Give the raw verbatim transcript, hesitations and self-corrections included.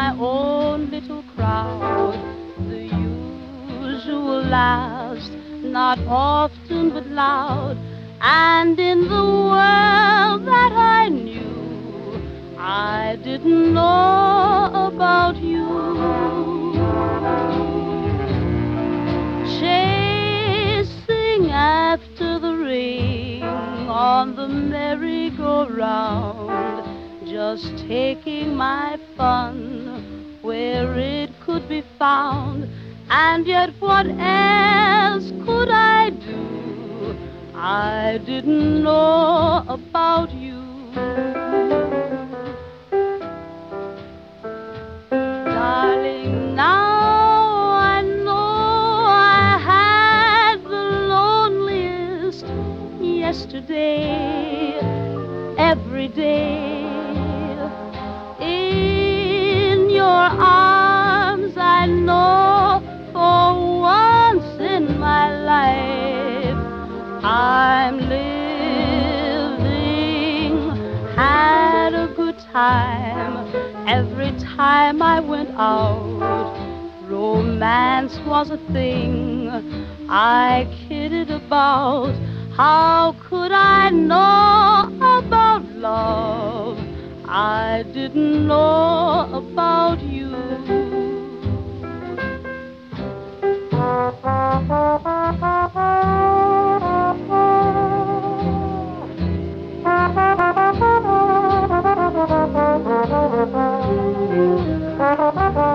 my own little crowd, the usual laughs, not often but loud. And in the world that I knew, I didn't know about you. Chasing after the ring on the merry-go-round, just taking my fun where it could be found. And yet what else could I do? I didn't know about you. Darling, now I know I had the loneliest yesterday, every day. In your arms I know for once in my life I'm living, had a good time. Every time I went out, romance was a thing I kidded about. How could I know about love? I didn't know about you. Thank you.